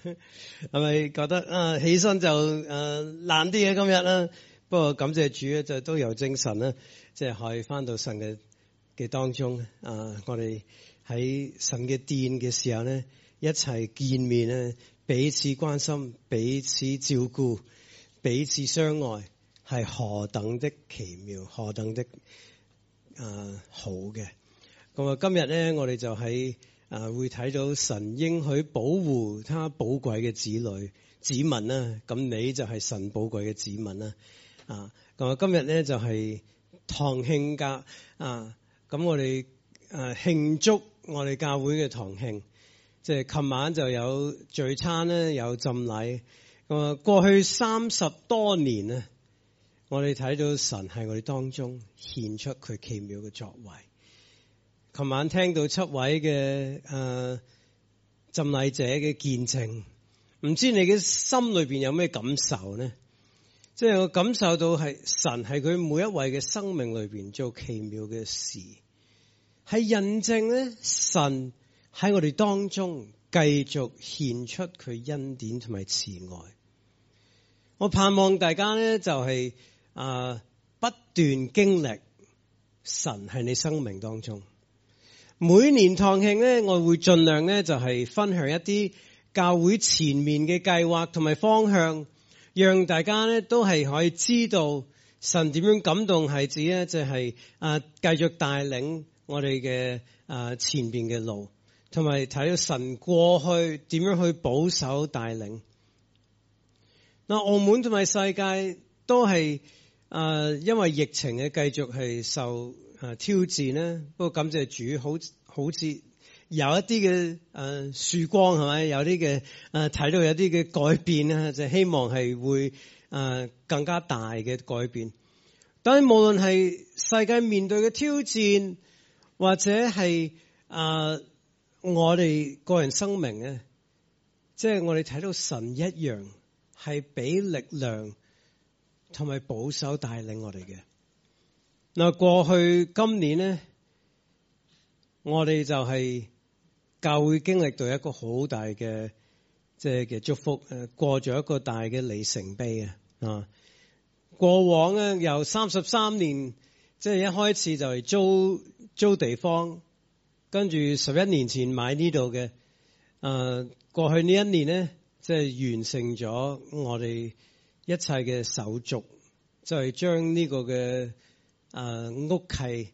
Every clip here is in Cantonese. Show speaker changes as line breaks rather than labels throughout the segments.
係咪覺得起身就難啲嘅今日啦？不過感謝主咧，就都有精神啦，即係可以翻到神嘅當中。我哋喺神嘅殿嘅時候咧，一齊見面咧，彼此關心、彼此照顧、彼此相愛，係何等的奇妙，何等的好嘅。咁今日咧，我哋就喺會睇到神應許保護他寶貴嘅子民啦。咁你就係神寶貴嘅子民啦。咁今日咧就係堂慶假咁我哋慶祝我哋教會嘅堂慶。即係琴晚就有聚餐咧，有浸禮。過去30多年咧，我哋睇到神喺我哋當中獻出佢奇妙嘅作為。琴晚聽到7位嘅浸禮者嘅見證，唔知你嘅心裏邊有咩感受呢？即係我感受到係神喺佢每一位嘅生命裏邊做奇妙嘅事，係印證咧神喺我哋當中繼續獻出佢恩典同埋慈愛。我盼望大家咧就係不斷經歷神喺你生命當中。每年堂慶咧，我會盡量咧就係分享一啲教會前面嘅計劃同埋方向，讓大家咧都係可以知道神點樣感動孩子咧，就係繼續帶領我哋嘅前邊嘅路，同埋睇到神過去點樣去保守帶領。澳門同埋世界都係因為疫情嘅繼續係受挑戰咧，不過感謝主，好似有一啲嘅曙光係咪？有啲嘅睇到有啲嘅改變啊，就希望係會更加大嘅改變。但係無論係世界面對嘅挑戰，或者係我哋個人生命咧，即係我哋睇到神一樣係俾力量同埋保守帶領我哋嘅。過去今年咧，我哋就係教會經歷到一個好大嘅即係嘅祝福，過咗一個大嘅里程碑啊！過往咧由33年，即係一開始就係租地方，跟住11年前買呢度嘅，過去呢一年咧，即係完成咗我哋一切嘅手續，就係將呢個嘅屋契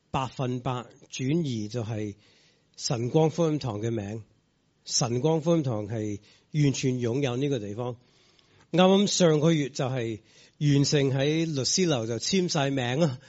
100%轉移，就係晨光福音堂嘅名。晨光福音堂係完全擁有呢個地方。啱啱上個月就係完成喺律師樓就簽晒名啦。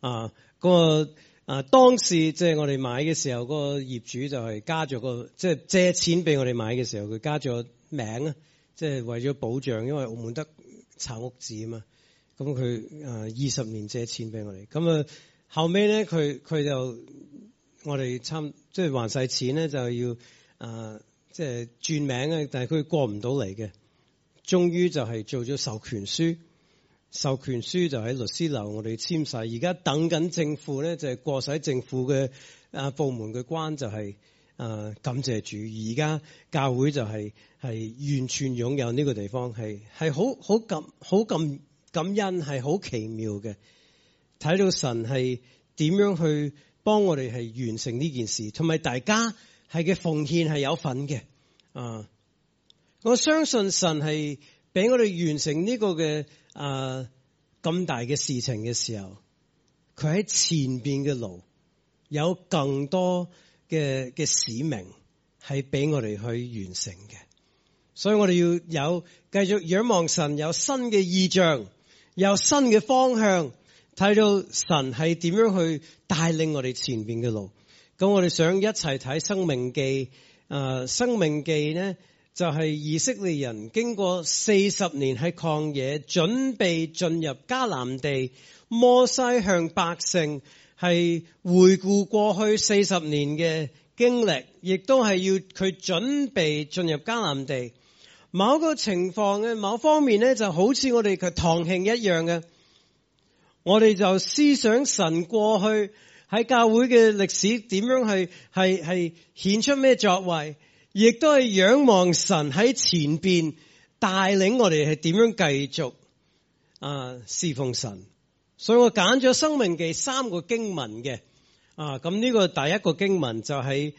當時即係我哋買嘅時候，嗰個業主就係加咗個即係借錢俾我哋買嘅時候，佢加咗名啊，即係為咗保障，因為澳門得炒屋字啊嘛。咁佢20年借錢俾我哋，咁後尾咧佢就我哋即係還晒錢咧，就要即係轉名啊，但係佢過唔到嚟嘅，終於就係做咗授權書就喺律師樓我哋簽晒，而家等緊政府咧就係過晒政府嘅部門嘅關，就係感謝主，而家教會就係完全擁有呢個地方，係好感恩，係好奇妙嘅，睇到神係點樣去幫我哋係完成呢件事，同埋大家係嘅奉獻係有份嘅。我相信神係俾我哋完成呢個嘅咁大嘅事情嘅時候，佢喺前邊嘅路有更多嘅使命係俾我哋去完成嘅，所以我哋要有繼續仰望神，有新嘅異象，有新嘅方向，睇到神係點樣去帶領我哋前邊嘅路。咁我哋想一齊睇申命記。申命記呢就係以色列人經過40年喺曠野，準備進入迦南地。摩西向百姓係回顧過去40年嘅經歷，亦都係要佢準備進入迦南地。某個情況嘅某方面呢，就好似我哋嘅堂慶一樣嘅，我哋就思想神過去喺教會嘅歷史點樣係顯出咩作為， 亦都係仰望神喺前邊帶領我哋係點樣繼續侍奉神。所以我揀咗申命記3個經文嘅。咁呢個第一個經文就係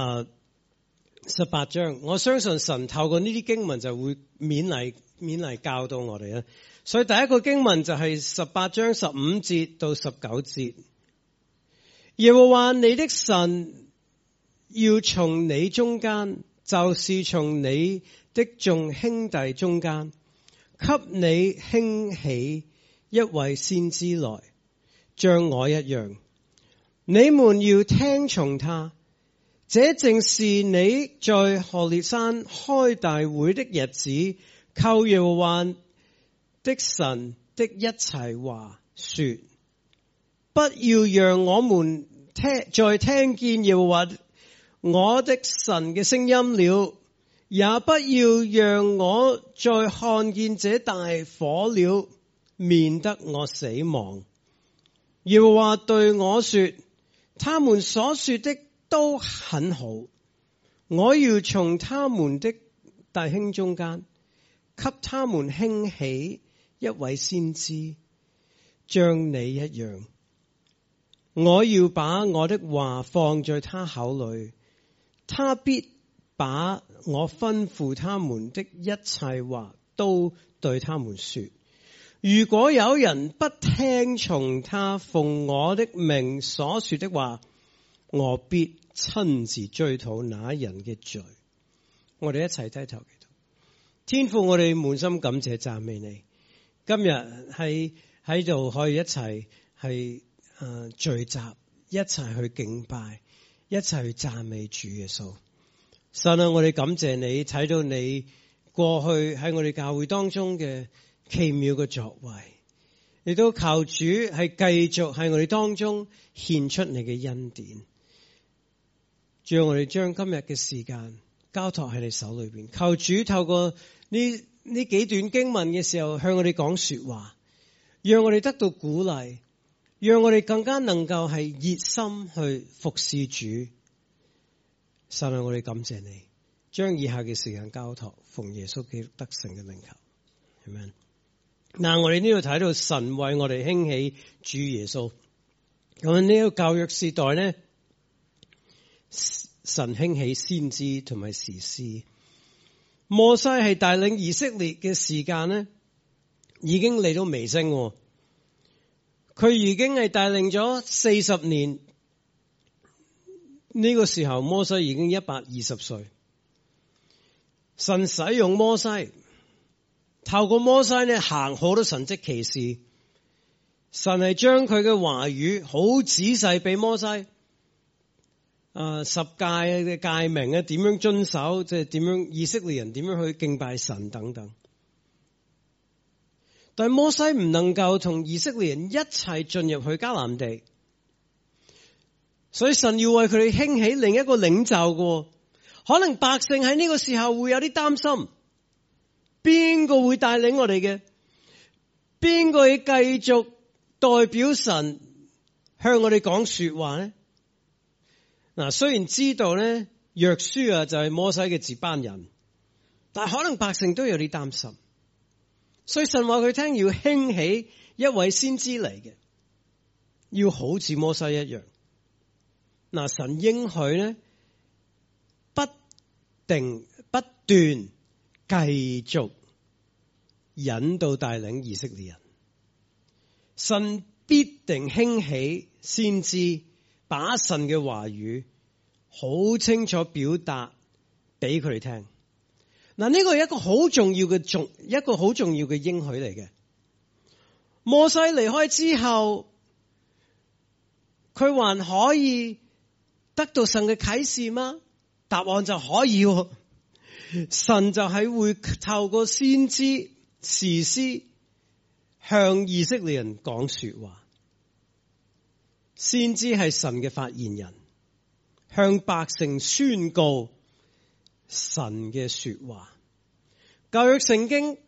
18章。我相信神透過呢啲經文就會勉勵教導我哋啦。所以第一個經文就係18章15節到19節。耶和華你的神要從你中間，就是從你的眾兄弟中間，給你興起一位先知來，像我一樣。你們要聽從他，這正是你在何烈山開大會的日子，靠耶和華的神的一切話說。不要讓我們再聽見耶和華我的神嘅聲音了，也不要讓我再看見這大火了，免得我死亡。耶和華對我說，他們所說的都很好，我要從他們的弟兄中間，給他們興起一位先知，像你一樣。我要把我的話放在他口裏，他必把我吩咐他們的一切話都對他們說。如果有人不聽從他奉我的名所說的話，我必親自追討那人嘅罪。我哋一齊低頭祈禱。天父，我哋滿心感謝讚美你，今日喺度可以一齊係聚集，一齊去敬拜，一齊去讚美主耶穌。神啊，我哋感謝你，睇到你過去喺我哋教會當中嘅奇妙嘅作為，亦都求主係繼續喺我哋當中獻出你嘅恩典。主啊，我哋將今日嘅時間交託喺你手裏邊，求主透過呢幾段經文嘅時候向我哋講說話，讓我哋得到鼓勵，讓我哋更加能夠係熱心去服侍主。神啊，我哋感謝你，將以下嘅時間交託奉耶穌基督得勝嘅名求，阿們。嗱，我哋呢度睇到神為我哋興起主耶穌。咁呢個舊約時代咧，神興起先知同埋士師。摩西係帶領以色列嘅時間咧，已經嚟到尾聲。佢已經係帶領咗40年。呢個時候摩西已經120歲。神使用摩西，透過摩西咧行好多神蹟奇事。神係將佢嘅話語好仔細俾摩西，10誡嘅誡命啊，點樣遵守，即係點樣以色列人點樣去敬拜神等等。但係摩西唔能夠同以色列人一齊進入去迦南地，所以神要為佢哋興起另一個領袖嘅。可能百姓喺呢個時候會有啲擔心，邊個會帶領我哋嘅？邊個要繼續代表神向我哋講說話呢？嗱，雖然知道咧，約書亞就係摩西嘅接班人，但係可能百姓都有啲擔心，所以神話佢聽要興起一位先知嚟嘅，要好似摩西一樣。嗱，神應許咧，不斷繼續引導帶領以色列人，神必定興起先知，把神嘅話語好清楚表達俾佢哋聽。嗱，呢個係一個好重要嘅應許嚟嘅。摩西離開之後，佢還可以得到神嘅啟示嗎？答案就可以。神就係會透過先知士師向以色列人講說話。先知係神嘅發言人，向百姓宣告神嘅說話。舊約聖經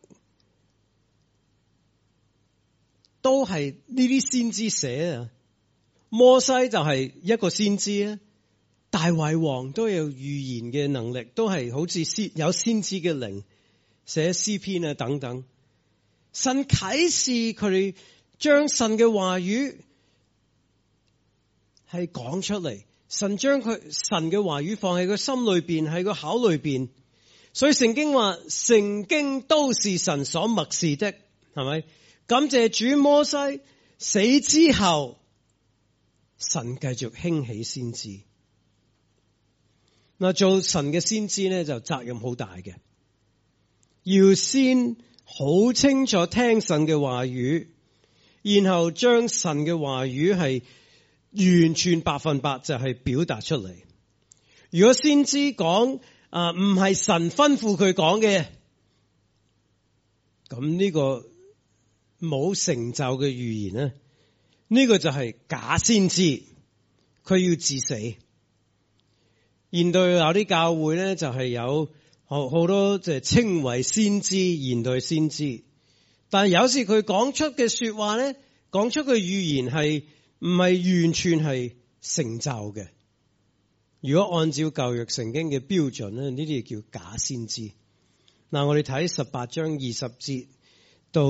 都係呢啲先知寫啊。摩西就係一個先知啊， 大衛王都有預言嘅能力，都係好似有先知嘅靈，寫詩篇啊等等。神啟示佢哋將神嘅話語係講出嚟，神將神嘅話語放喺個心裏邊，喺個口裏邊。所以聖經話，聖經都是神所默示的，係咪？感謝主，摩西死之後，神繼續興起先知。嗱，做神嘅先知咧，就責任好大嘅，要先好清楚聽神嘅話語，然後將神嘅話語係完全100%就係表達出嚟。如果先知講唔係神吩咐佢講嘅，咁呢個冇成就嘅預言咧，呢個就係假先知，佢要致死。現代有啲教會咧，就係有好多即係稱為先知，現代先知，但係有時佢講出嘅說話咧，講出嘅預言係唔係完全係成就嘅。如果按照舊約聖經嘅標準咧，呢啲叫假先知。嗱，我哋睇18章20節到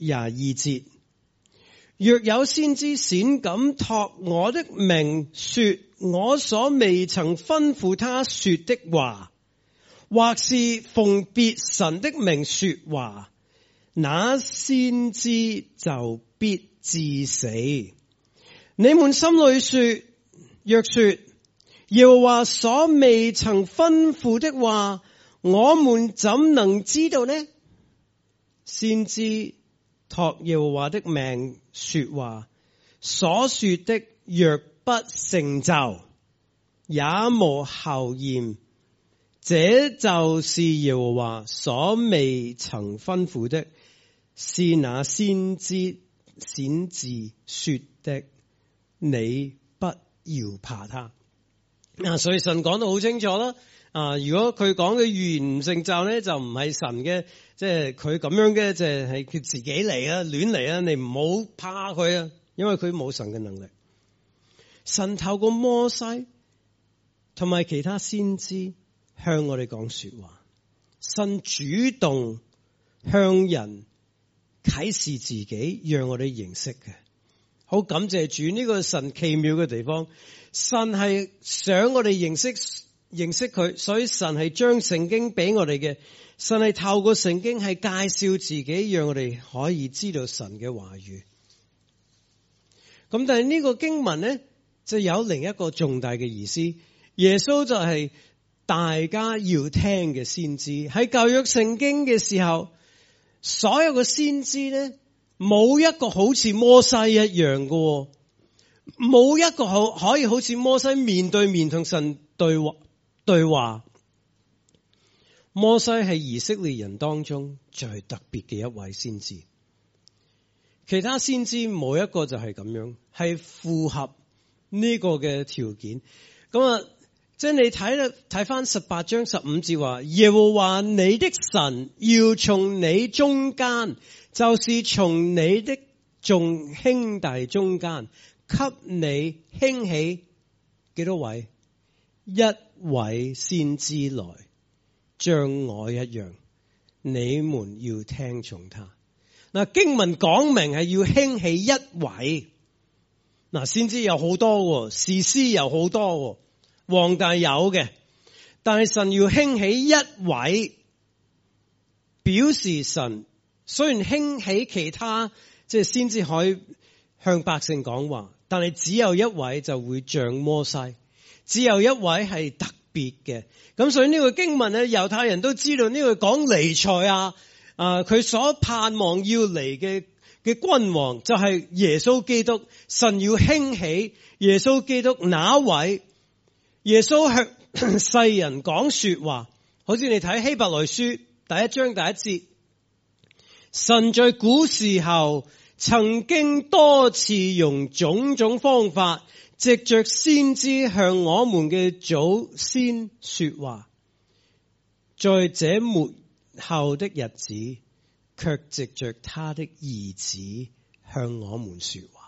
22節，若有先知閃敢託我的名說我所未曾吩咐他說的話，或是奉別神的名說話，那先知就必致死。你們心裏說，若說耶和華所未曾吩咐的話，我們怎能知道呢？先知託耶和華的命說話，所說的若不成就，也無後驗，這就是耶和華所未曾吩咐的，是那先知顯自說的，你不要怕他。所以神講得好清楚啦。如果佢講嘅預言唔成就咧，就唔係神嘅，即係佢咁樣嘅，即係佢自己嚟啊，亂嚟啊，你唔好怕佢啊，因為佢冇神嘅能力。神透過摩西同埋其他先知向我哋講說話，神主動向人啟示自己，讓我哋認識嘅。好感謝主，呢個神奇妙嘅地方。神係想我哋認識佢，所以神係將聖經俾我哋嘅。神係透過聖經係介紹自己，讓我哋可以知道神嘅話語。咁但係呢個經文咧，就有另一個重大嘅意思。耶穌就係大家要聽嘅先知。喺舊約聖經嘅時候，所有嘅先知咧，冇一個好似摩西一樣嘅。冇一個可以好似摩西面對面同神對話。摩西係以色列人當中最特別嘅一位先知，其他先知冇一個就係咁樣，係符合呢個嘅條件。咁即係你睇翻18章15節話，耶和華你的神要從你中間，就是從你的眾兄弟中間，給你興起幾多位？一位先知來，像我一樣，你們要聽從他。嗱，經文講明係要興起一位。嗱，先知有好多，士師有好多，皇帝有嘅，但係神要興起一位，表示神雖然興起其他，即係先知可以向百姓講話，但係只有一位就會像摩西，只有一位係特別嘅。咁所以呢個經文咧，猶太人都知道呢個講彌賽亞，佢所盼望要嚟嘅君王就係耶穌基督。神要興起耶穌基督那位？耶穌向世人講說話，好似你睇希伯來書第1章第1節，神在古時候曾經多次用種種方法，藉着先知向我們嘅祖先說話，在這末後的日子，卻藉着他的兒子向我們說話。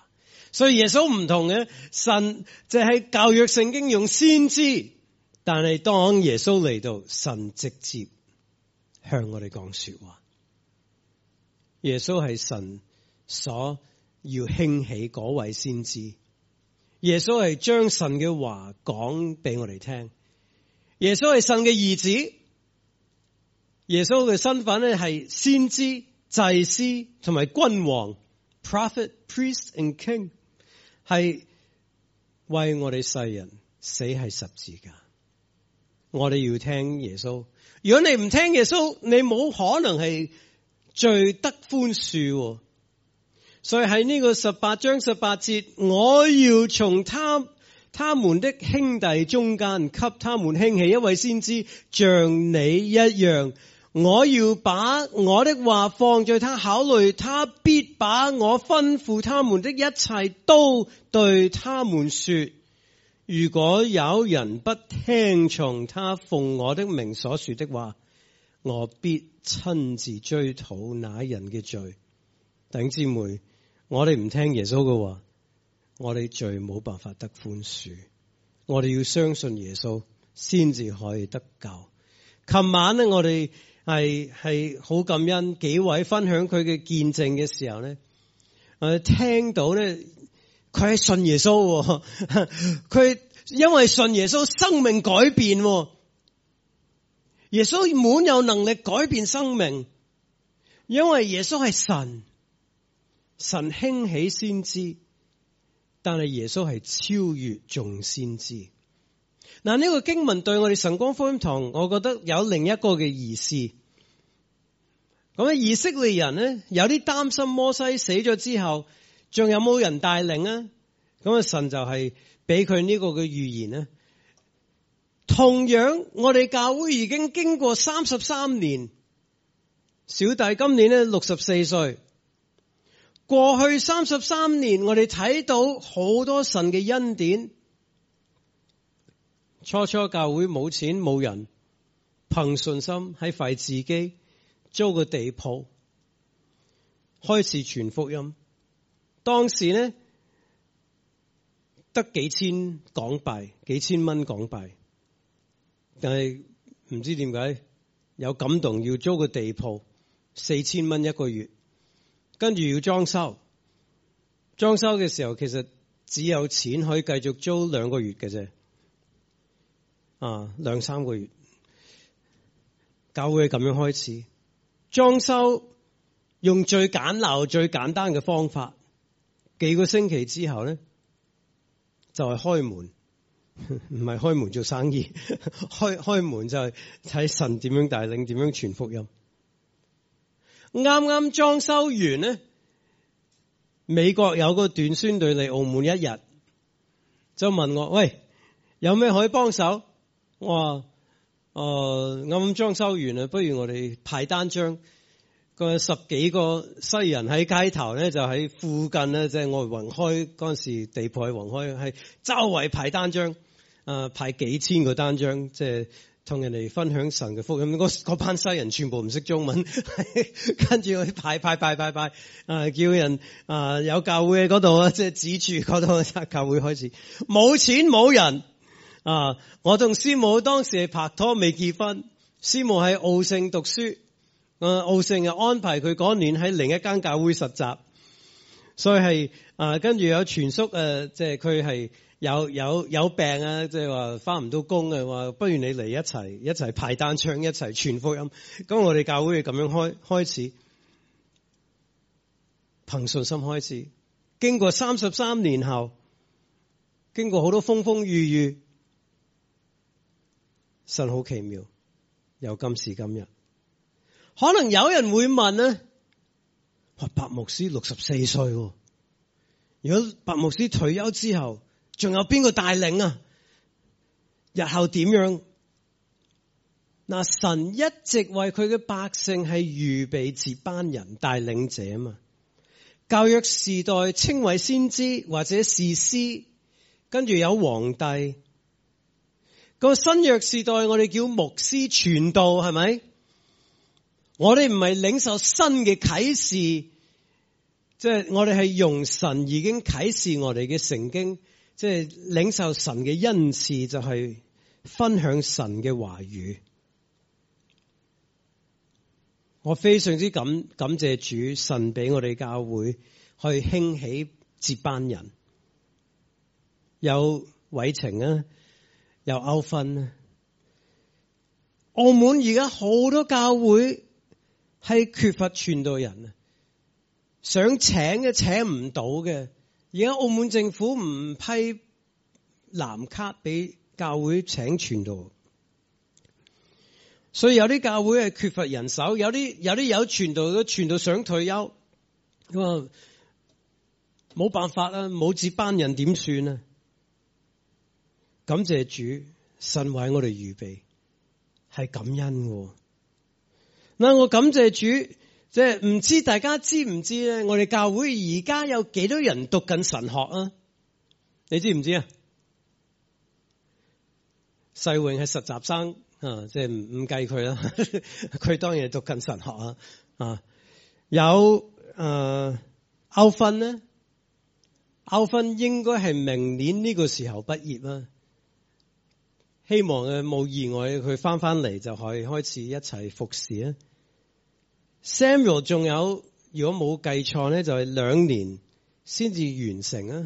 所以耶穌唔同嘅，神就喺舊約聖經用先知，但係當耶穌嚟到，神直接向我哋講說話。耶穌係神所要興起嗰位先知，耶穌係將神嘅話講俾我哋聽。耶穌係神嘅兒子，耶穌嘅身份咧係先知、祭司同埋君王 ，prophet, priest and king， 係為我哋世人死喺十字架。我哋要聽耶穌。如果你唔聽耶穌，你冇可能係罪得寬恕。所以喺呢個18章18節，我要從他們的兄弟中間給他們興起一位先知，像你一樣。我要把我的話放在他口裏，他必把我吩咐他們的一切都對他們說。如果有人不聽從他奉我的名所說的話，我必親自追討那人嘅罪。弟兄姊妹，我哋唔聽耶穌嘅話，我哋罪冇辦法得寬恕。我哋要相信耶穌先至可以得救。琴晚咧，我哋係好感恩幾位分享佢嘅見證嘅時候咧，聽到咧佢係信耶穌，佢因為信耶穌生命改變，耶穌滿有能力改變生命，因為耶穌係神，神興起先知，但係耶穌係超越眾先知。嗱，呢個經文對我哋晨光福音堂，我覺得有另一個嘅意思。咁以色列人呢，有啲擔心摩西死咗之後，仲有冇人帶領啊？咁神就係俾佢呢個嘅預言呢。同樣，我哋教會已經經過33年，小弟今年呢64歲。過去33年，我哋睇到好多神嘅恩典。初教會冇錢冇人，憑信心喺廢自己租個地鋪，開始傳福音。當時呢得幾千港幣，幾千蚊港幣，但係唔知點解有感動要租個地鋪，4000蚊一個月，跟住要裝修。裝修嘅時候其實只有錢可以繼續租2個月嘅啫。2-3個月，教會係咁樣開始裝修，用最簡陋、最簡單嘅方法。幾個星期之後咧，就係開門，唔係開門做生意，開門就係睇神點樣帶領，點樣傳福音。啱啱裝修完咧，美國有個短宣隊嚟澳門1日，就問我：喂，有咩可以幫手？我話啱啱裝修完啦，不如我哋派單張。個10幾個西人喺街頭咧，就喺附近咧，即係我哋宏開嗰陣時，地鋪喺宏開，係周圍派單張，派幾千個單張，即係同人哋分享神嘅福音。嗰班西人全部唔識中文，跟住去派，叫人有教會喺嗰度啊，即係指住嗰度教會開始。冇錢冇人。我同師母當時係拍拖未結婚，師母喺澳聖讀書，澳聖又安排佢嗰年喺另一間教會實習，所以係跟住有傳叔即係佢係有病啊，即係話返唔到工啊，話不如你嚟一齊派單張，一齊傳福音。咁我哋教會咁樣開始，憑信心開始。經過33年後，經過好多風風雨雨。神好奇妙，有今時今日。可能有人會問呢，白牧師64歲，如果白牧師退休之後，仲有邊個帶領啊？日後點樣？神一直為佢嘅百姓係預備接班人、帶領者啊嘛。舊約時代稱為先知或者士師，跟住有皇帝。個新約時代我哋叫牧師傳道，係咪？我哋唔係領受新嘅啟示， 即係我哋係用神已經啟示我哋嘅聖經，即係領受神嘅恩賜，就係分享神嘅話語。我非常之感謝主，神俾我哋教會去興起接班人，有偉晴啊，有歐芬啊。澳門而家好多教會係缺乏傳道人啊，想請嘅請唔到嘅。而家澳門政府唔批藍卡俾教會請傳道，所以有啲教會係缺乏人手，有啲有傳道都傳道想退休，咁啊冇辦法啦，冇接班人點算啊？感謝主，神為我哋預備。係感恩嘅。嗱，我感謝主，即係唔知大家知唔知咧？我哋教會而家有幾多人讀緊神學啊？你知唔知啊？世榮係實習生啊，即係唔計佢啦。佢當然係讀緊神學啊。有歐芬咧，歐芬應該係明年呢個時候畢業啦。希望冇意外，佢翻嚟就可以開始一齊服侍啊。Samuel 仲有，如果冇計錯咧，就係2年先至完成啊。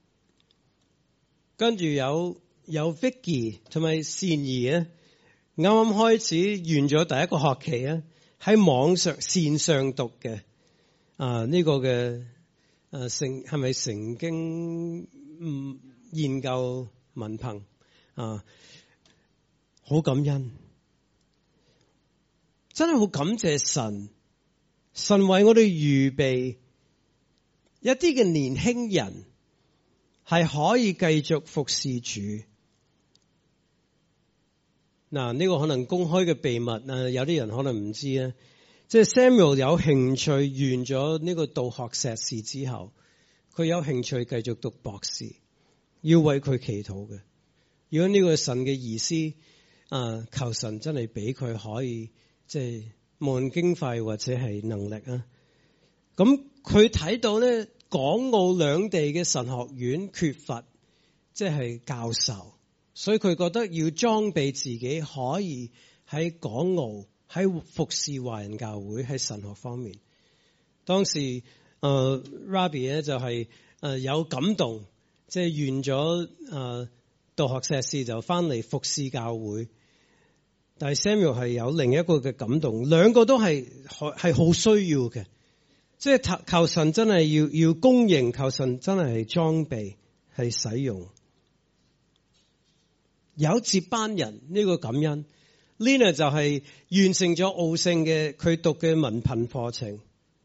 跟住有 Vicky 同埋善兒啊，啱啱開始完咗第一個學期啊，喺網上線上讀嘅呢個嘅係咪聖經研究文憑啊？好感恩，真係好感謝神，神為我哋預備一啲嘅年輕人係可以繼續服侍主。嗱，呢個可能公開嘅秘密啊，有啲人可能唔知啊。即係 Samuel 有興趣完咗呢個道學碩士之後，佢有興趣繼續讀博士，要為佢祈禱嘅。如果呢個係神嘅意思，求神真係俾佢可以即係無論經費或者係能力啊。咁佢睇到咧，港澳兩地嘅神學院缺乏即係教授，所以佢覺得要裝備自己可以喺港澳喺服侍華人教會喺神學方面。當時Rabbi 咧就係有感動，即係完咗道學碩士就翻嚟服侍教會。但係 Samuel 係有另一個嘅感動，兩個都係好需要嘅，即係求神真係要供應，求神真係裝備係使用，有接班人呢個感恩。Lina 就係完成咗澳聖嘅佢讀嘅文憑課程，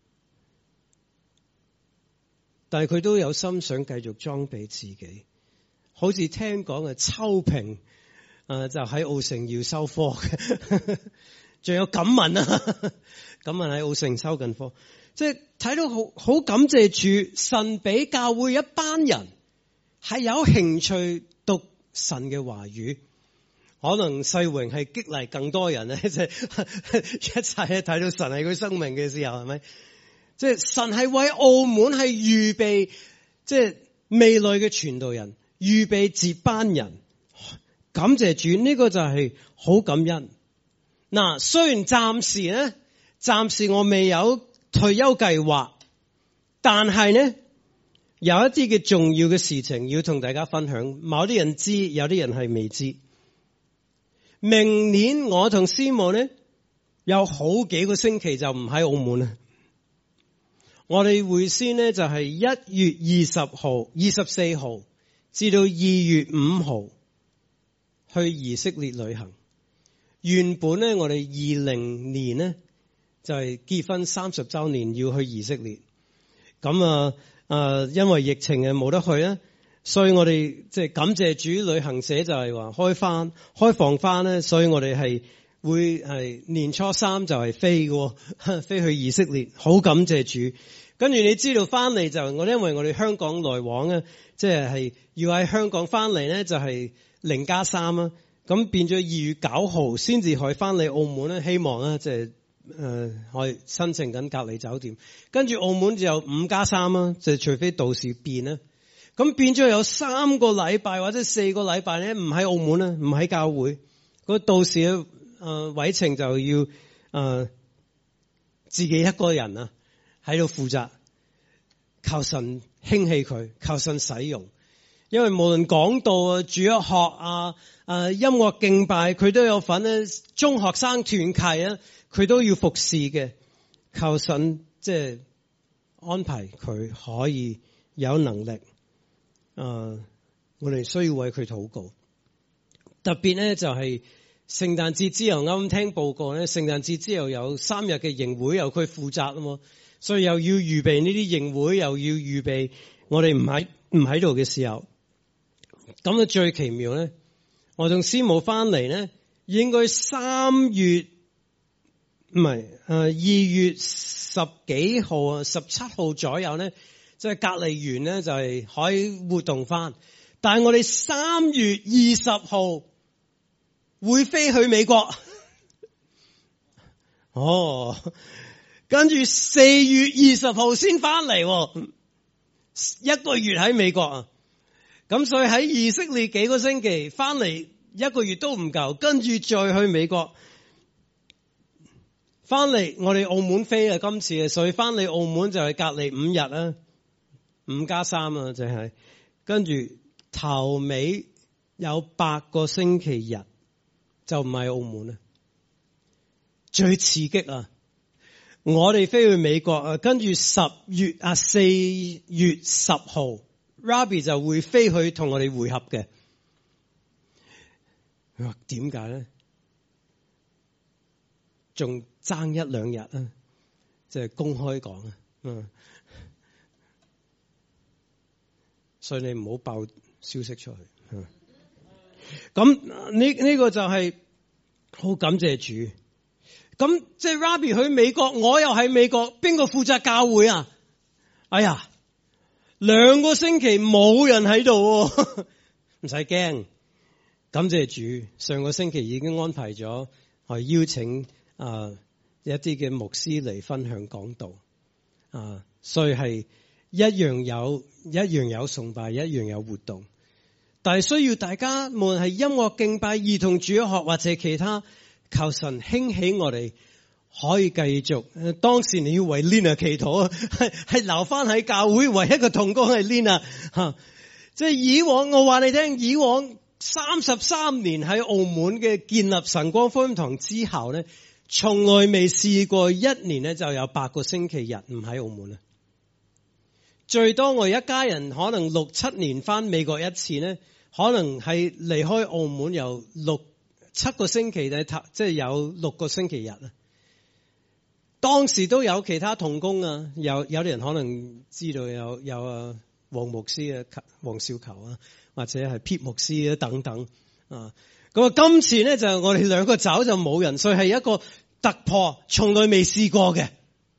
但係佢都有心想繼續裝備自己，好似聽講嘅秋平。就喺澳城要收科嘅，仲有錦文啊，錦文喺澳城收緊科，即係睇到好感謝主，神俾教會一班人係有興趣讀神嘅話語，可能世榮係激勵更多人咧，即係一切睇到神係佢生命嘅時候，係咪？即係神係為澳門係預備，即係未來嘅傳道人，預備接班人。感謝主，呢個就係好感恩。嗱，雖然暫時我未有退休計劃，但係呢有一啲嘅重要嘅事情要同大家分享。某啲人知，有啲人係未知。明年我同師母呢有好幾個星期就唔喺澳門啦。我哋會先呢就係1月20號、24號至到2月5號。去以色列旅行。原本咧，我哋20年咧就係結婚30週年要去以色列。咁因為疫情冇得去啦，所以我哋即係感謝主，旅行社就係話開放翻咧，所以我哋係會係年初3就係飛去以色列，好感謝主。跟住你知道翻嚟就因為我哋香港來往咧，即係要喺香港翻嚟咧就係0+3啊，咁變咗2月9號先至可以翻嚟澳門咧。希望咧即係可以申請緊隔離酒店。跟住澳門就有5+3啦，就除非到時變啦。咁變咗有3個禮拜或者4個禮拜咧，唔喺澳門啦，唔喺教會。嗰到時嘅委程就要自己一個人啊喺度負責，求神興起佢，求神使用。因為無論講道啊、主日學音樂敬拜，佢都有份咧。中學生團契啊，佢都要服侍嘅。求神即係安排佢可以有能力。我哋需要為佢禱告。特別咧就係聖誕節之後，啱啱聽報告咧，聖誕節之後有3日嘅營會由佢負責啊嘛，所以又要預備呢啲營會，又要預備我哋唔喺度嘅時候。咁啊最奇妙咧，我同師母翻嚟咧，應該2月10幾號啊，17號左右咧，即係隔離完咧就係可以活動翻。但係我哋3月20號會飛去美國，跟住4月20號先翻嚟，1個月喺美國啊。咁所以喺以色列幾個星期，翻嚟1個月都唔夠，跟住再去美國。翻嚟我哋澳門飛啊，今次啊，所以翻嚟澳門就係隔離5日啦，5+3啊，就係跟住頭尾有8個星期日就唔係澳門啦。最刺激啊！我哋飛去美國啊，跟住4月10號。Rabbi 就會飛去同我哋會合嘅。佢話點解咧？仲爭1-2日啊，即係公開講啊。所以你唔好爆消息出去。咁呢個就係好感謝主。咁即係 Rabbi 去美國，我又喺美國，邊個負責教會啊？哎呀！2個星期冇人喺度，唔使驚。感謝主，上個星期已經安排咗，去邀請一啲嘅牧師嚟分享講道。所以係一樣有崇拜，一樣有活動。但係需要大家，無論係音樂敬拜、兒童主日學或者其他，求神興起我哋。可以繼續，當時你要為 Lina 祈禱啊，係留翻喺教會，唯一嘅同工係 Lina 吓。即係以往我話你聽，以往33年喺澳門嘅建立晨光福音堂之後咧，從來未試過1年咧就有8個星期日唔喺澳門啦。最多我一家人可能6-7年翻美國一次咧，可能係離開澳門有6-7個星期，即係有6個星期日啦。當時都有其他同工啊，有啲人可能知道有黃牧師啊、黃少球啊，或者係撇牧師啊等等啊。咁啊，今次咧就我哋2個走就冇人，所以係一個突破，從來未試過嘅。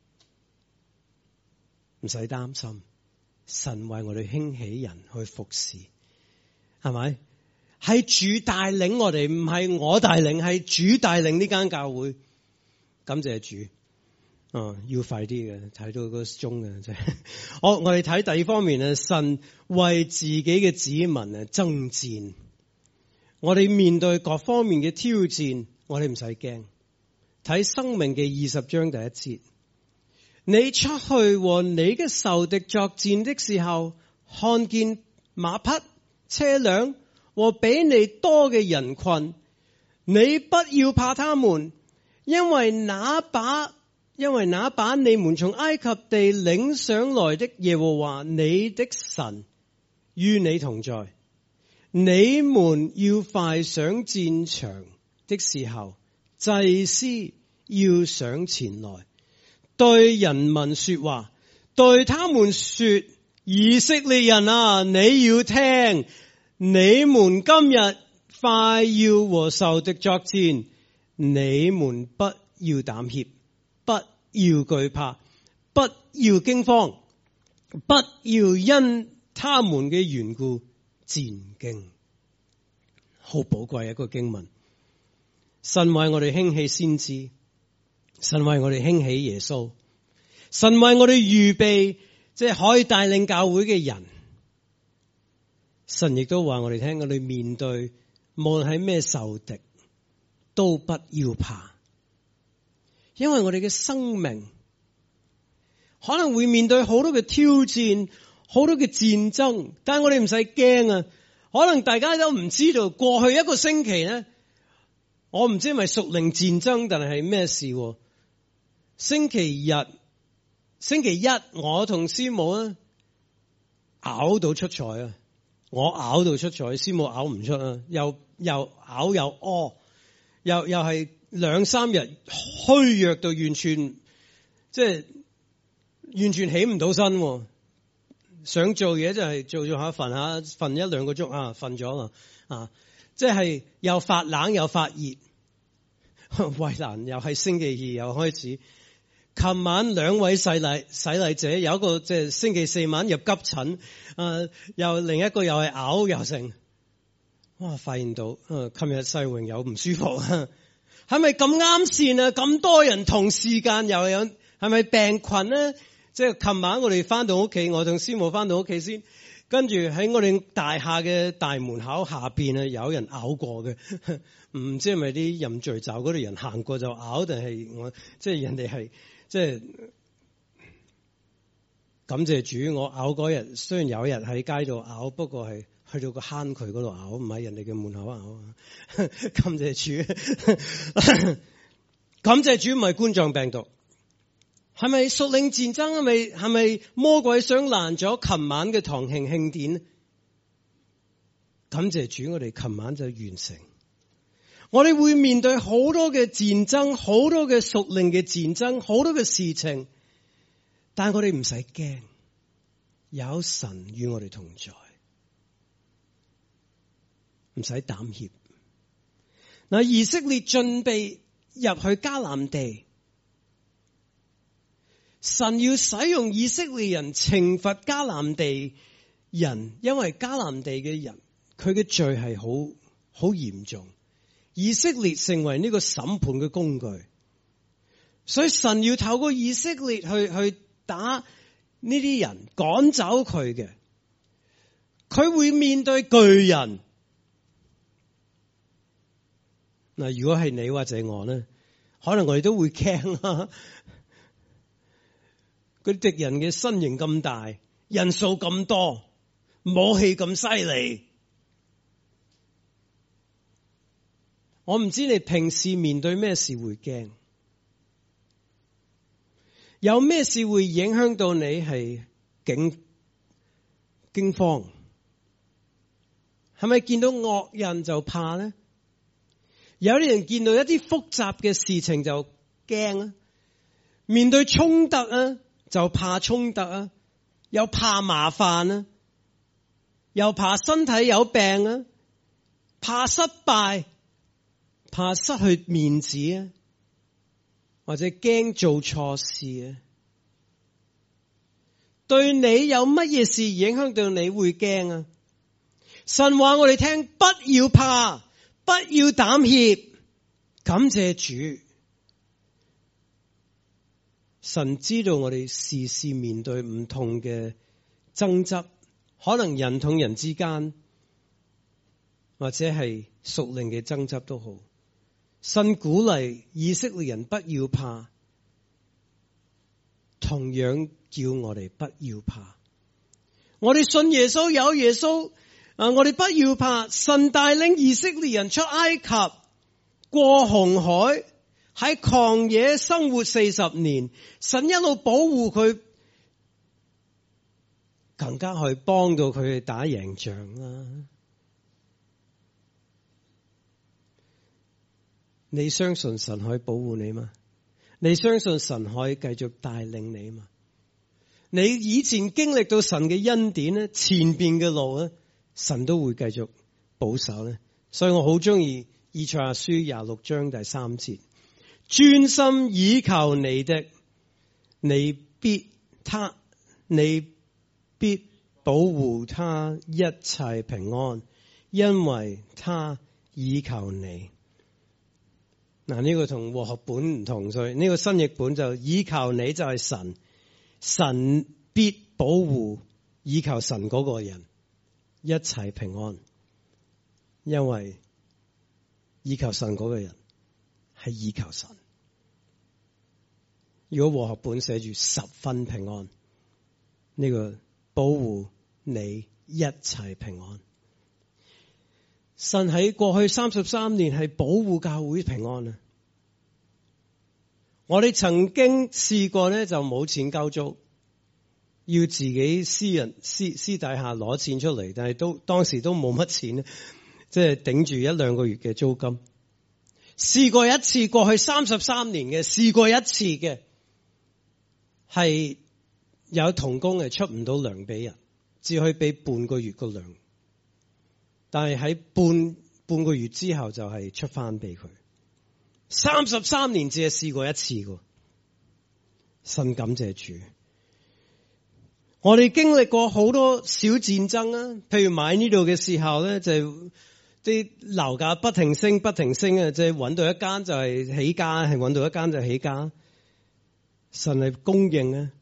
唔使擔心，神為我哋興起人去服侍，係咪？係主帶領我哋，唔係我帶領，係主帶領呢間教會。感謝主。要快啲嘅，睇到個鐘嘅真係。好，我哋睇第二方面啊，神為自己嘅子民啊爭戰。我哋面對各方面嘅挑戰，我哋唔使驚。睇申命記20章第1節，你出去和你嘅仇敵作戰的時候，看見馬匹、車輛和比你多嘅人群，你不要怕他們，因為那把你們從埃及地領上來的耶和華你的神與你同在。你們要快上戰場的時候，祭司要上前來，對人民說話，對他們說：以色列人啊，你要聽，你們今日快要和仇敵作戰，你們不要膽怯，不要懼怕，不要驚慌，不要因他們嘅緣故戰驚。好寶貴一個經文，神為我哋興起先知， 神為我哋興起耶穌，神為我哋預備即係可以帶領教會嘅人。神亦都話我哋聽，我哋面對無論係咩仇敵，都不要怕，因為我哋嘅生命可能會面對好多嘅挑戰，好多嘅戰爭，但係我哋唔使驚啊！可能大家都唔知道，過去一個星期咧，我唔知係咪屬靈戰爭，但係咩事？星期一，我同師母啊，拗到出彩啊！我拗到出彩，師母拗唔出啊！又拗又屙，又係2-3日虛弱到完全起唔到身。想做嘢就係做下瞓1-2個鐘啊，瞓咗啊，即係又發冷又發熱，衛蘭又係星期2又開始。琴晚2位洗禮者，有一個即係星期4晚入急診，又另一個又係嘔又成。哇！發現到琴日世榮有唔舒服，係咪咁啱線啊？咁多人同時間又有，係咪病菌咧？即係琴晚我哋翻到屋企，我同師母翻到屋企先，跟住喺我哋大廈嘅大門口下邊啊，有人咬過嘅，唔知係咪啲飲醉酒嗰啲人行過就咬，定係我即係人哋係即係感謝主，我咬嗰日雖然有一日喺街度咬，不過係去到個坑渠嗰度咬，唔喺人哋嘅門口咬。感謝主，感謝主唔係冠狀病毒。係咪屬靈戰爭？係咪魔鬼想攔咗琴晚嘅堂慶慶典？感謝主，我哋琴晚就完成。我哋會面對好多嘅戰爭，好多嘅屬靈嘅戰爭，好多嘅事情，但係我哋唔使驚，有神與我哋同在，唔使膽怯。嗱，以色列準備入去迦南地。神要使用以色列人懲罰迦南地人，因為迦南地嘅人佢嘅罪係好嚴重，以色列成為呢個審判嘅工具，所以神要透過以色列去打呢啲人，趕走佢嘅，佢會面對巨人。嗱，如果係你或者我咧，可能我哋都會驚啦。佢敵人嘅身形咁大，人數咁多，武器咁犀利。我唔知你平時面對咩事會驚，有咩事會影響到你係驚慌？係咪見到惡人就怕咧？有啲人見到一啲複雜嘅事情就驚啊，面對衝突啊，就怕衝突啊，又怕麻煩啊，又怕身體有病啊，怕失敗，怕失去面子啊，或者驚做錯事啊。對你有乜嘢事影響到你會驚啊？神話我哋聽，不要怕，不要膽怯，感謝主。神知道我哋時時面對唔同嘅爭執，可能人同人之間，或者係屬靈嘅爭執都好。神鼓勵以色列人不要怕，同樣叫我哋不要怕。我哋信耶穌，有耶穌，我哋不要怕。神帶領以色列人出埃及，過紅海，喺曠野生活40年，神一路保護佢，更加去幫到佢哋打贏仗啦。你相信神可以保護你嗎？你相信神可以繼續帶領你嗎？你以前經歷到神嘅恩典咧，前邊嘅路咧，神都會繼續保守咧。所以我好中意以賽亞書26章第3節。專心倚靠你的，你必保護他一切平安，因為他倚靠你。 嗱，呢個同和合本唔同，所以呢個新譯本就倚靠你就係神，神必保護倚靠神嗰個人一齊平安，因為倚靠神嗰個人係倚靠神。如果和合本寫住十分平安，呢個保護你一齊平安。神喺過去33年係保護教會平安啊！我哋曾經試過咧，就冇錢交租，要自己私底下攞錢出嚟，但係當時都冇乜錢，即係頂住1-2個月嘅租金。試過一次，過去33年嘅試過一次嘅，係有同工係出唔到糧俾人，只可以俾半個月個糧。但係喺半個月之後就係出翻俾佢。33年只係試過一次嘅，神感謝主。我哋經歷過好多小戰爭啊，譬如買呢度嘅時候咧，就啲樓價不停升啊，即係揾到一間就係起家，係揾到一間就起家。神係供應啊！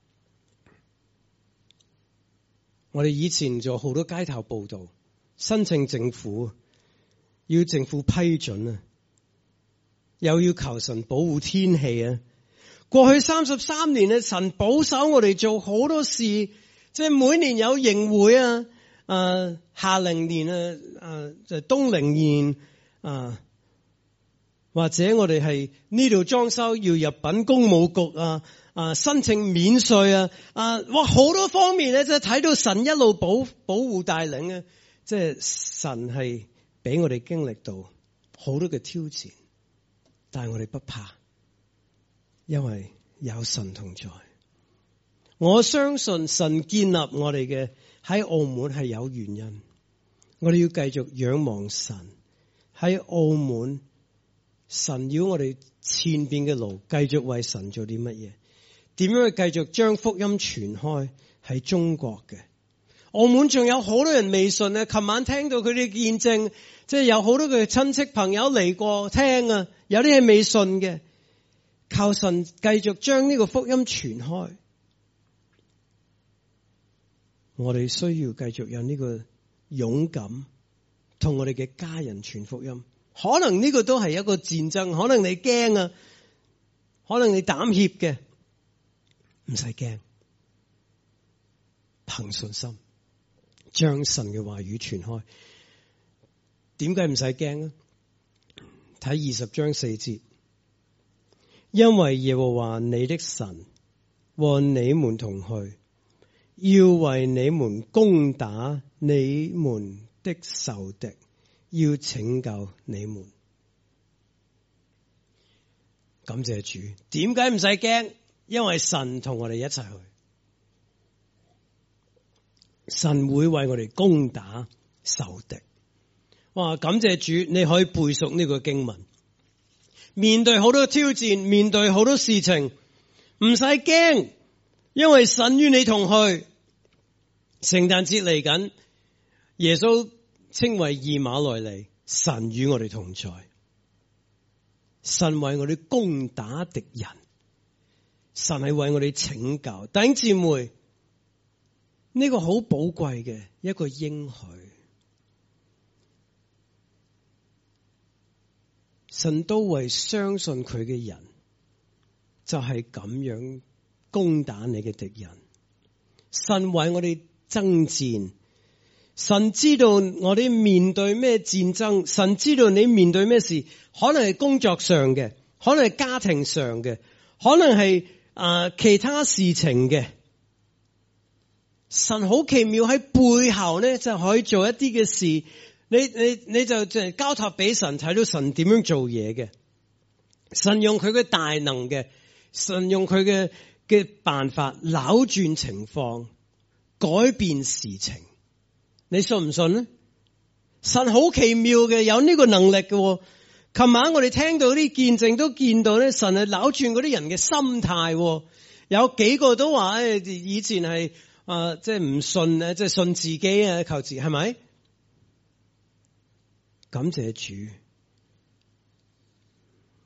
我哋以前做好多街頭報道。申請政府，要政府批准啊，又要求神保護天氣啊。過去33年咧，神保守我哋做好多事，即係每年有營會啊，夏令年啊，就冬令年啊，或者我哋係呢度裝修要入稟公務局啊，申請免稅哇，好多方面咧，即係睇到神一路保護帶領啊。即係神係俾我哋經歷到好多嘅挑戰，但係我哋不怕，因為有神同在。我相信神建立我哋嘅喺澳門係有原因，我哋要繼續仰望神。喺澳門，神要我哋前邊嘅路繼續為神做啲乜嘢？點樣去繼續將福音傳開喺中國嘅？澳門仲有好多人未信啊！琴晚聽到佢哋見證，即係有好多嘅親戚朋友嚟過聽啊，有啲係未信嘅，靠神繼續將呢個福音傳開。我哋需要繼續有呢個勇敢，同我哋嘅家人傳福音。可能呢個都係一個戰爭，可能你驚啊，可能你膽怯嘅，唔使驚，憑信心。將神嘅話語傳開，點解唔使驚啊？睇20章4節，因為耶和華你的神和你們同去，要為你們攻打你們的仇敵，要拯救你們。感謝主，點解唔使驚？因為神同我哋一齊去。神會為我哋攻打仇敵。哇！感謝主，你可以背熟呢個經文。面對好多挑戰，面對好多事情，唔使驚，因為神與你同去。聖誕節嚟緊，耶穌稱為以馬內利，神與我哋同在。神為我哋攻打敵人，神係為我哋拯救。弟兄姊妹，呢個好寶貴嘅一個應許，神都為相信佢嘅人，就係咁樣攻打你嘅敵人。神為我哋爭戰，神知道我哋面對咩戰爭，神知道你面對咩事，可能係工作上嘅，可能係家庭上嘅，可能係其他事情嘅。神好奇妙，喺背後咧就可以做一啲嘅事，你就交託俾神，睇到神點樣做嘢嘅。神用佢嘅大能嘅，神用佢嘅辦法扭轉情況，改變事情。你信唔信呢？神好奇妙嘅，有呢個能力嘅。琴晚我哋聽到啲見證都見到咧，神係扭轉嗰啲人嘅心態。有幾個都話以前係即係唔信啊，即係信自己啊，求自己，係咪？感謝主，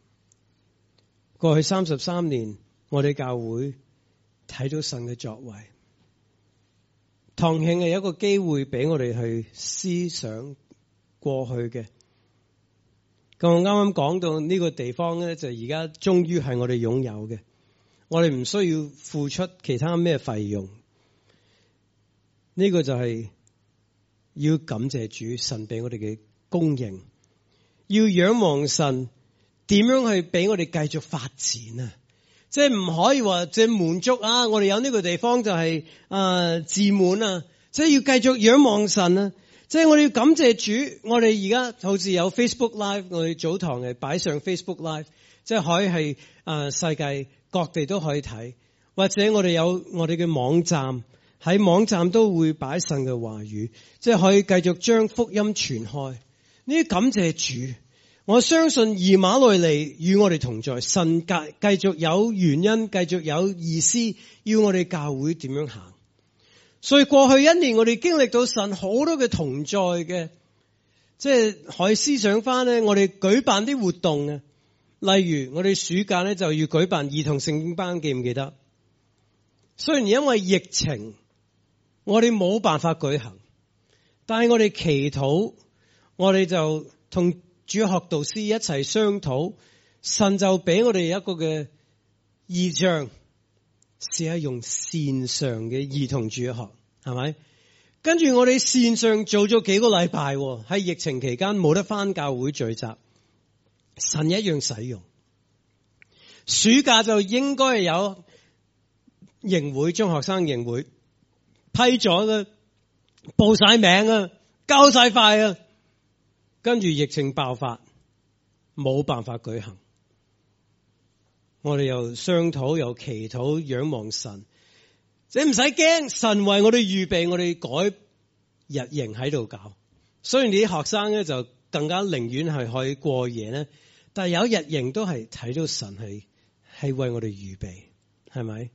過去33年，我哋教會睇到神嘅作為。堂慶係一個機會俾我哋去思想過去嘅。咁我啱啱講到呢個地方咧，就而家終於係我哋擁有嘅，我哋唔需要付出其他咩費用。呢個就係要感謝主，神俾我哋嘅供應，要仰望神點樣去俾我哋繼續發展啊！即係唔可以話即係滿足啊！我哋有呢個地方就係自滿啊！即係要繼續仰望神啊！即係我哋要感謝主，我哋而家好似有 Facebook Live， 我哋早堂係擺上 Facebook Live， 即係可以係世界各地都可以睇，或者我哋有我哋嘅網站，喺網站都會擺神嘅話語，即係可以繼續將福音傳開。呢啲感謝主。我相信以馬內利與我哋同在，神繼續有原因，繼續有意思，要我哋教會點樣行。所以過去一年我哋經歷到神好多嘅同在嘅，即係可以思想翻咧，我哋舉辦啲活動啊，例如我哋暑假咧就要舉辦兒童聖經班，記唔記得？雖然因為疫情，我哋冇辦法舉行，但係我哋祈禱，我哋就同主學導師一齊商討，神就俾我哋一個嘅意象，試下用線上嘅兒童主學，係咪？跟住我哋線上做咗幾個禮拜，喺疫情期間冇得返教會聚集，神一樣使用。暑假就應該有營會，中學生營會批咗嘅，報晒名啊，交晒快啊。跟住疫情爆發，冇辦法舉行。我哋又商討，又祈禱，仰望神。你唔使驚，神為我哋預備，我哋改日營喺度搞。雖然你啲學生咧就更加寧願係可以過夜咧，但係有日營都係睇到神係為我哋預備，係咪？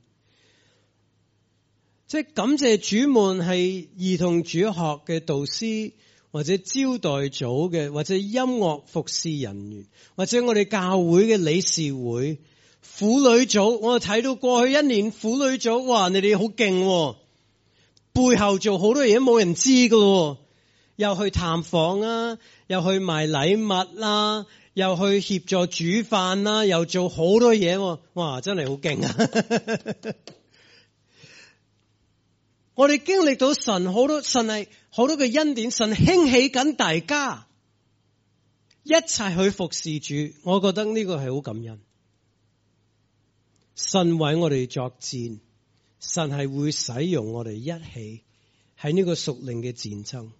即係感謝主們係兒童主學嘅導師，或者招待組嘅，或者音樂服侍人員，或者我哋教會嘅理事會、婦女組。我睇到過去一年婦女組，哇！你哋好勁，背後做好多嘢都冇人知噶，又去探訪啊，又去賣禮物啦，又去協助煮飯啦，又做好多嘢，哇！真係好勁啊！我哋經歷到神好多，神係好多嘅恩典，神興起緊大家一齊去服侍主，我覺得呢個係好感恩。神為我哋作戰，神係會使用我哋一起喺呢個屬靈嘅戰爭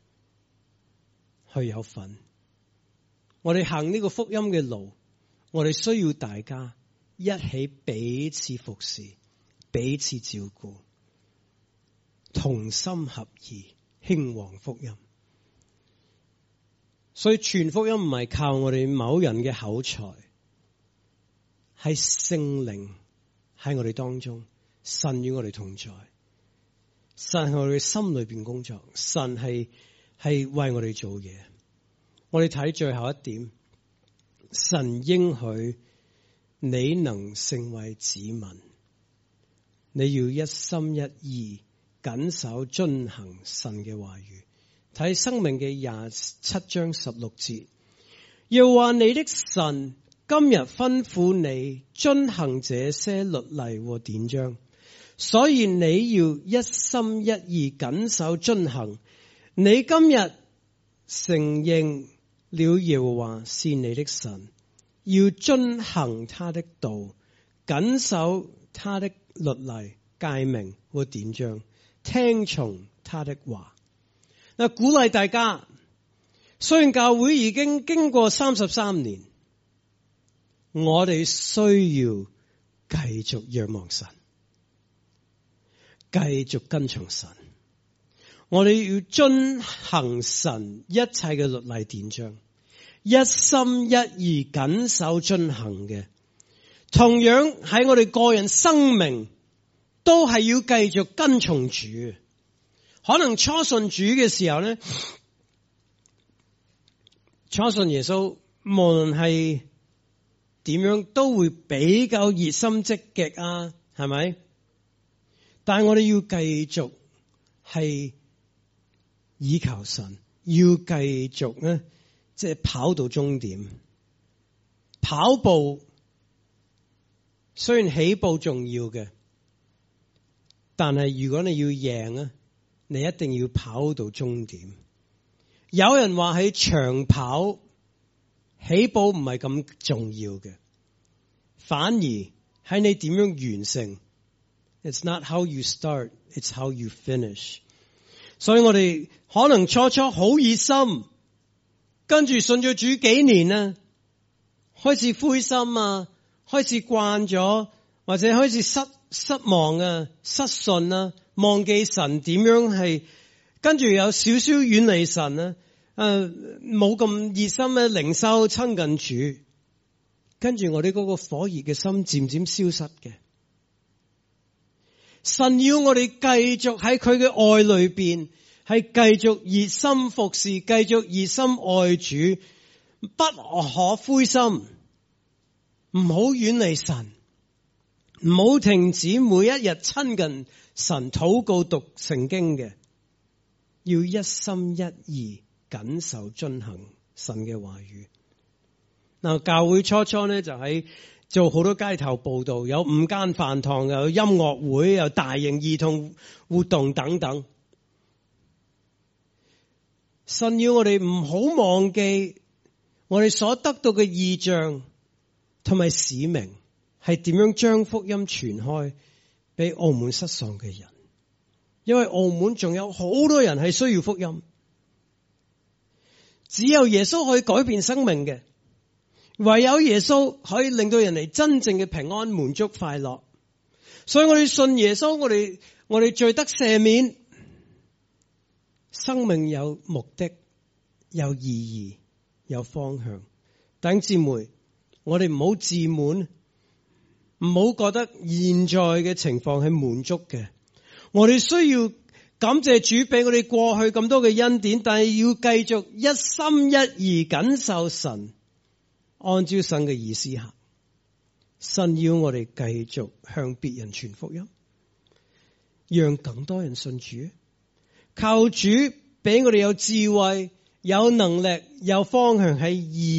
去有份。我哋行呢個福音嘅路，我哋需要大家一起彼此服侍，彼此照顧，同心合意興旺福音。所以傳福音唔係靠我哋某人嘅口才，係聖靈喺我哋當中，神與我哋同在，神喺我哋心裏邊工作，神係為我哋做嘢。我哋睇最後一點，神應許你能成為子民，你要一心一意謹守遵行神嘅話語。睇申命記27章16節，又話你的神今日吩咐你遵行這些律例和典章，所以你要一心一意謹守遵行。你今日承認了耶和華是你的神，要遵行他的道，謹守他的律例誡命和典章，聽從他的話。嗱，鼓勵大家，雖然教會已經經過33年，我哋需要繼續仰望神，繼續跟從神。我哋要遵行神一切嘅律例典章，一心一意謹守遵行嘅。同樣喺我哋個人生命，都係要繼續跟從主。可能初信主嘅時候咧，初信耶穌，無論係點樣都會比較熱心積極啊，係咪？但係我哋要繼續係倚靠神，要繼續咧，即係跑到終點。跑步雖然起步重要嘅，但係如果你要贏啊，你一定要跑到終點。有人話喺長跑起步唔係咁重要嘅，反而係你點樣完成。It's not how you start, it's how you finish。所以我哋可能初初好熱心，跟住信咗主幾年啦，開始灰心啊，開始慣咗，或者開始失望啊，失信啊，忘記神點樣係，跟住有少少遠離神啊，冇咁熱心嘅靈修親近主，跟住我哋嗰個火熱嘅心漸漸消失嘅。神要我哋繼續喺佢嘅愛裏邊，係繼續熱心服侍，繼續熱心愛主，不可灰心，唔好遠離神，唔好停止每一日親近神，禱告讀聖經嘅，要一心一意謹守遵行神嘅話語。嗱，教會初初咧就喺做好多街頭佈道，有5間飯堂，有音樂會，有大型兒童活動等等。神要我哋唔好忘記我哋所得到嘅異象同埋使命，係點樣將福音傳開俾澳門失喪嘅人。因為澳門仲有好多人係需要福音，只有耶穌可以改變生命嘅。唯有耶穌可以令到人哋真正嘅平安、滿足、快樂。所以我哋信耶穌，我哋罪得赦免，生命有目的、有意義、有方向。弟兄姊妹，我哋唔好自滿，唔好覺得現在嘅情況係滿足嘅。我哋需要感謝主俾我哋過去咁多嘅恩典，但係要繼續一心一意謹守神，按照神嘅意思行。神要我哋繼續向別人傳福音，讓更多人信主。靠主俾我哋有智慧、有能力、有方向，喺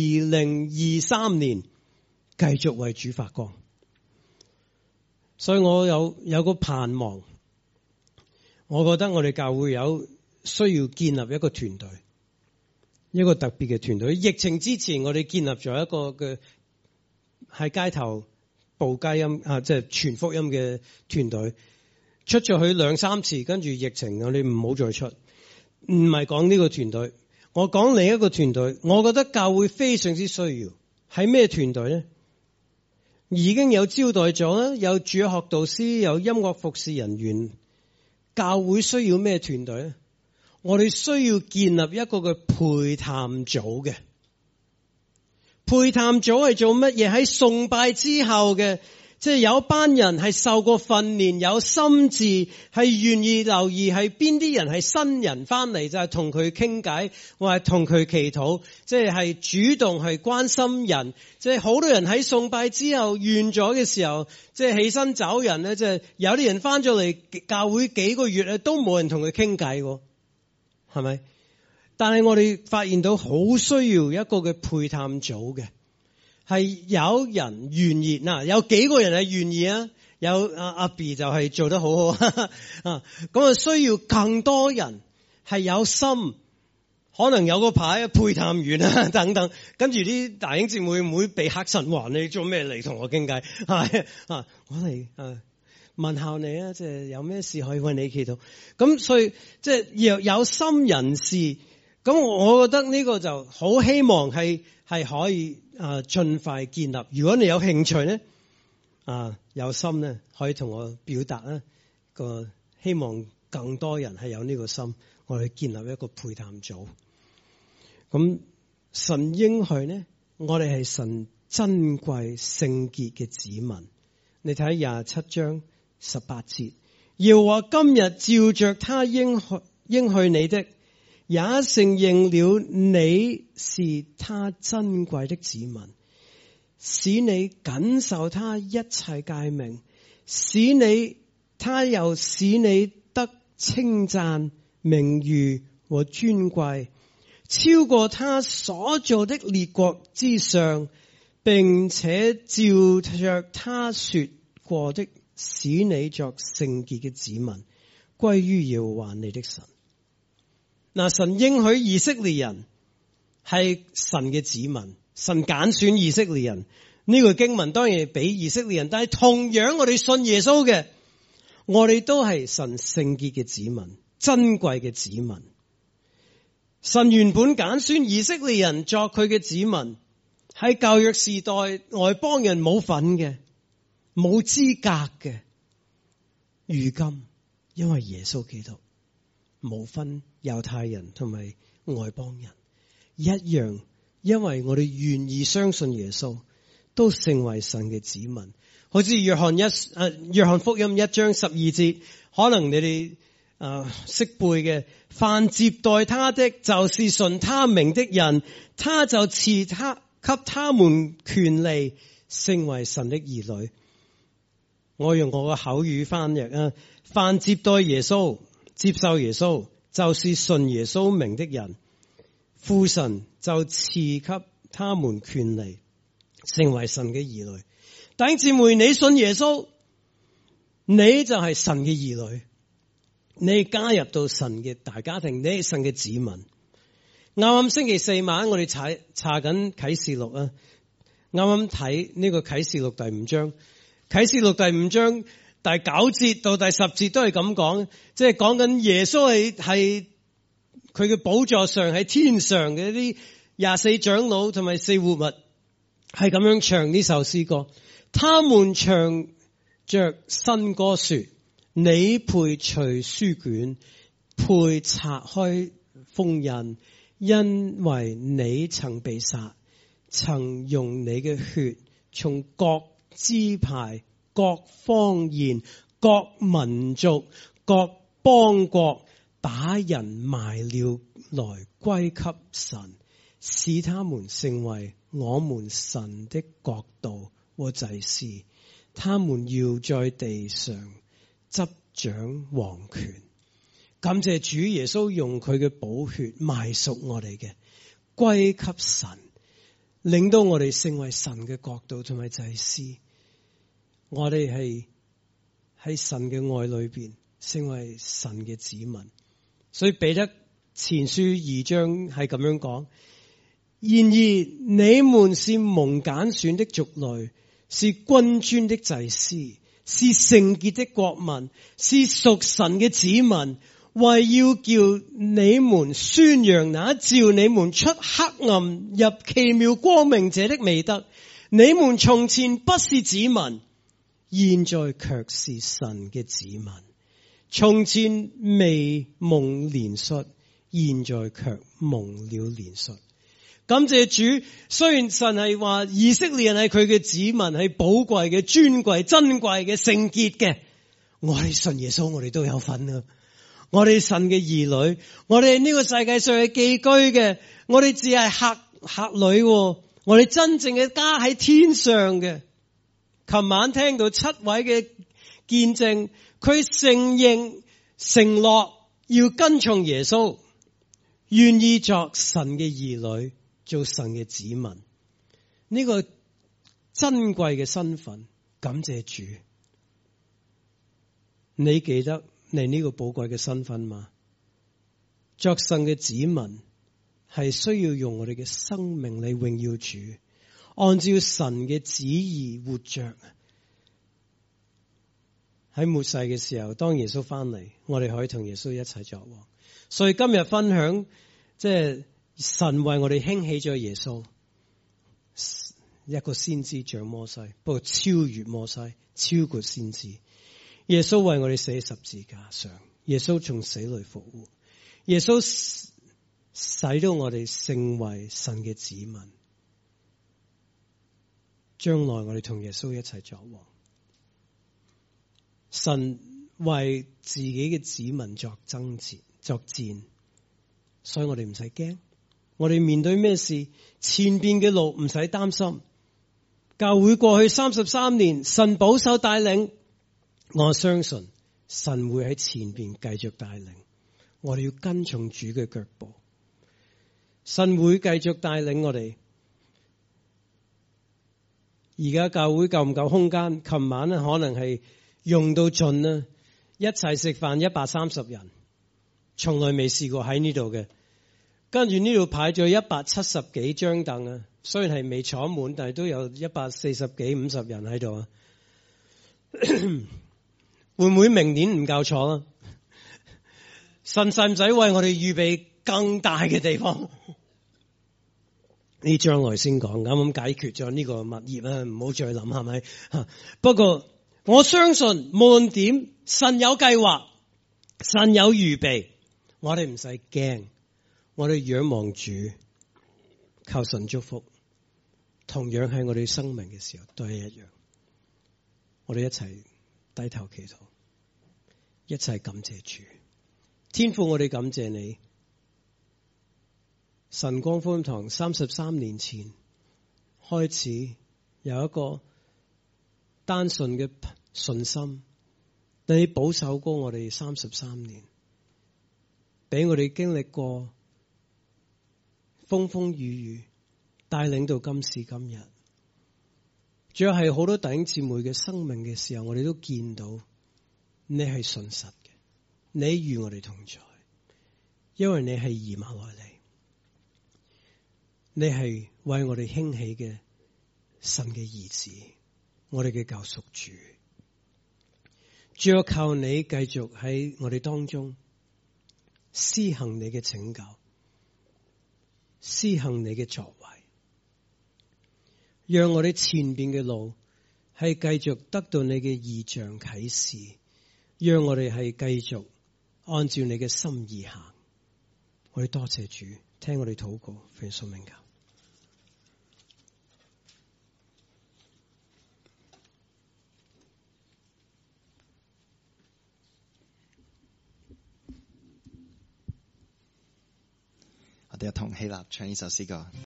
2023年繼續為主發光。所以我有個盼望，我覺得我哋教會有需要建立一個團隊，一個特別嘅團隊。疫情之前，我哋建立咗一個嘅喺街頭報佳音即係傳福音嘅團隊，出咗去2-3次，跟住疫情我哋唔好再出。唔係講呢個團隊，我講另一個團隊。我覺得教會非常之需要，係咩團隊呢？已經有招待咗啦，有主學導師，有音樂服侍人員。教會需要咩團隊呢？我哋需要建立一個嘅陪談組嘅。陪談組係做乜嘢？喺崇拜之後嘅，即係有班人係受過訓練，有心智，係願意留意係邊啲人係新人翻嚟，就係同佢傾偈，或係同佢祈禱，即係主動係關心人。即係好多人喺崇拜之後完咗嘅時候，即係起身走人咧，即係有啲人翻咗嚟教會幾個月咧，都冇人同佢傾偈，係咪？但係我哋發現到好需要一個嘅陪談組嘅，係有人願意。嗱，有幾個人係願意啊？有阿 B 就係做得好好啊，咁啊需要更多人係有心，可能有個牌陪談員啊等等，跟住啲大兄姊妹唔會被嚇神話，你做咩嚟同我傾偈？係啊，我嚟問候你啊，即係有咩事可以為你祈禱。咁所以即係若有心人士。咁我覺得呢個就好希望係可以盡快建立。如果你有興趣咧，有心咧，可以同我表達咧個希望，更多人係有呢個心，我哋建立一個陪談組。咁神應許咧，我哋係神珍貴聖潔嘅子民。你睇27章18節，耶和華今日照着他應許你的，也承認了你是他珍貴的子民。 使你謹守他一切誡命，他又使你得稱讚、名譽和尊貴，超過他所造的列國之上，並且照着他說過的，使你作聖潔嘅子民，歸於耶和華你的神。嗱，神應許以色列人係神嘅子民，神揀選以色列人。呢個經文當然係俾以色列人，但係同樣我哋信耶穌嘅，我哋都係神聖潔嘅子民，珍貴嘅子民。神原本揀選以色列人作佢嘅子民，喺舊約時代外邦人冇份嘅，冇資格嘅。如今因為耶穌基督冇分猶太人同埋外邦人一樣，因為我哋願意相信耶穌，都成為神嘅子民。好似約翰福音1章12節，可能你哋識背嘅，凡接待他的，就是信他名的人，他就賜給他們權利，成為神的兒女。我用我嘅口語翻譯，凡接待耶穌、接受耶穌，就是信耶穌名的人，父神就賜給他們權利，成為神嘅兒女。弟兄姊妹，你信耶穌，你就係神嘅兒女，你加入到神嘅大家庭，你係神嘅子民。啱啱星期四晚我哋查緊啟示錄啊，啱啱睇呢個啟示錄第5章，啟示錄第5章第9節到第10節都係咁講，即係講緊耶穌係佢嘅寶座上喺天上嘅啲24長老同埋4活物係咁樣唱呢首詩歌。他們唱着新歌說：你配除書卷，配拆開封印，因為你曾被殺，曾用你嘅血從各支派、各方言、各民族、各邦國把人賣了來歸給神，使他們成為我們神的國度和祭司。他們要在地上執掌王權。感謝主耶穌用佢嘅寶血買贖我哋嘅，歸給神，令到我哋成為神嘅國度同埋祭司。我哋係喺神嘅愛裏邊成為神嘅子民。所以彼得前書2章係咁樣講：然而你們是蒙揀選的族類，是君尊的祭司，是聖潔的國民，是屬神嘅子民，為要叫你們宣揚那召你們出黑暗入奇妙光明者的美德。你們從前不是子民，現在卻是神嘅子民；從前未蒙憐恤，現在卻蒙了憐恤。感謝主，雖然神係話以色列人係佢嘅子民，係寶貴嘅、尊貴、珍貴嘅、聖潔嘅，我哋信耶穌，我哋都有份啊！我哋神嘅兒女，我哋呢個世界上係寄居嘅，我哋只係客旅，我哋真正嘅家喺天上嘅。琴晚聽到7位嘅見證，佢承認承諾要跟從耶穌，願意作神嘅兒女，做神嘅子民。呢個珍貴嘅身份，感謝主。你記得你呢個寶貴嘅身份嗎？作神嘅子民係需要用我哋嘅生命嚟榮耀主，按照神嘅旨意活着。喺末世嘅時候，當耶穌翻嚟，我哋可以同耶穌一齊作王。所以今日分享，即係神為我哋興起咗耶穌，一個先知像摩西，不過超越摩西，超過先知。耶穌為我哋死十字架上，耶穌從死裏復活，耶穌使到我哋成為神嘅子民。將來我哋同耶穌一齊作王。神為自己嘅子民作戰，所以我哋唔使驚。我哋面對咩事，前邊嘅路唔使擔心， 教會過去33年，神保守帶領，我相信神會喺前邊繼續帶領。我哋要跟從主嘅腳步，神會繼續帶領我哋。而家教會夠唔夠空間？琴晚咧可能係用到盡啦，一齊食飯130人，從來未試過喺呢度嘅。跟住呢度排咗170幾張凳啊，雖然係未坐滿，但係都有140幾50人喺度啊。會唔會明年唔夠坐啊？神使唔使為我哋預備更大嘅地方？呢將來先講，啱解決咗呢個物業啊，唔好再諗係咪？不過我相信無論點，神有計劃，神有預備，我哋唔使驚，我哋仰望主，求神祝福。同樣喺我哋生命嘅時候都係一樣，我哋一齊低頭祈禱，一齊感謝主。天父，我哋感謝你。神光福音堂33年前開始有一個單純嘅信心，你保守過我哋33年，俾我哋經歷過風風雨雨，帶領到今時今日。仲有係好多弟兄姊妹嘅生命嘅時候，我哋都見到你係信實嘅，你與我哋同在，因為你係以馬內利。你係為我哋興起嘅神嘅兒子，我哋嘅救贖主。主要靠你繼續喺我哋當中施行你嘅拯救，施行你嘅作為，讓我哋前邊嘅路係繼續得到你嘅異象啟示，讓我哋係繼續按照你嘅心意行。我哋多謝主，聽我哋禱告，奉耶穌名求。
我哋一同起立唱呢首詩歌。